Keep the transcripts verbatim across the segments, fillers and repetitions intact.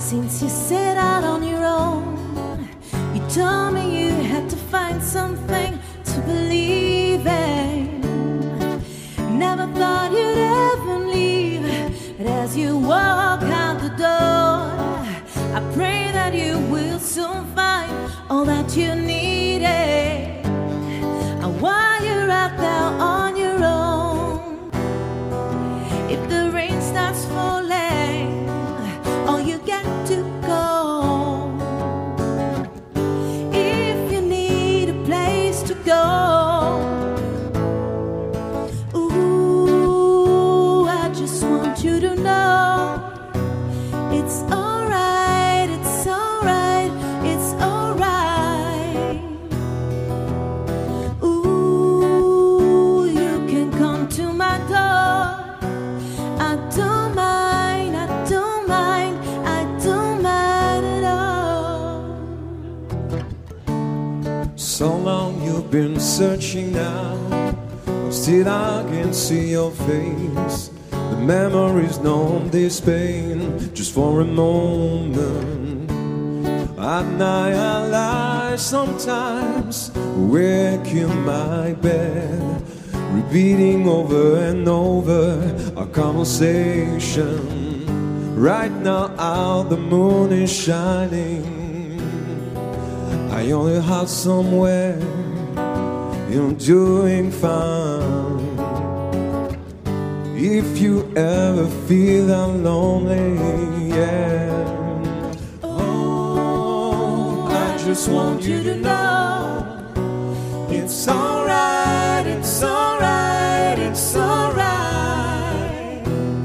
Since you set out on your own, you told me you had to find something to believe in. Never thought you'd ever leave, but as you walk out the door, I pray that you will soon find all that you needed. And while you're out there on your own, if the rain starts falling, or you get to go, if you need a place to go, ooh, I just want you to know it's alright, it's alright, it's alright. Ooh, you can come to my door. I don't mind, I don't mind, I don't mind at all. So long you've been searching now, still I can see your face. The memories numb this pain just for a moment. At night I lie sometimes, awake in my bed, repeating over and over our conversation. Right now out the moon is shining, I only have somewhere, you're doing fine. If you ever feel that lonely, yeah, oh, I just want you to know it's alright, it's alright, it's alright.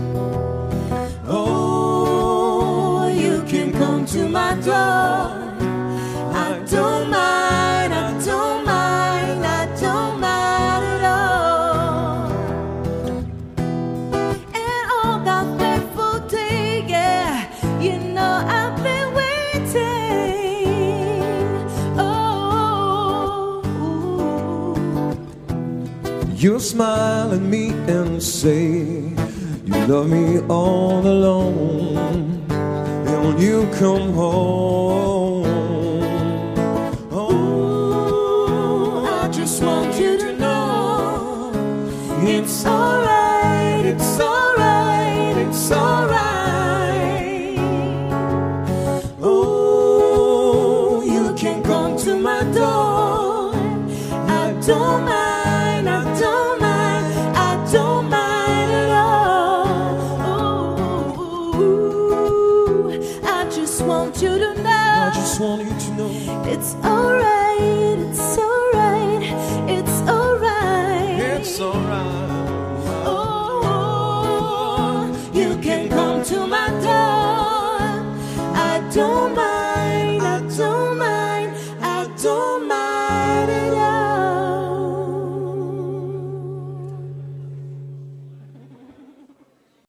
Oh, you can come to my door. I don't mind, I don't mind, I don't mind at all. And all that fateful day, yeah, you know I've been waiting. Oh, You smile at me and say you love me all alone. And when you come home, oh, I just want you to know it's alright, it's alright, it's alright. Oh, you can come to my door. I don't mind, I don't mind, I don't mind at all. ooh, I just want you to know I just want you to know it's alright, it's alright, it's alright. it's alright. Oh, you can come to my door. I don't mind.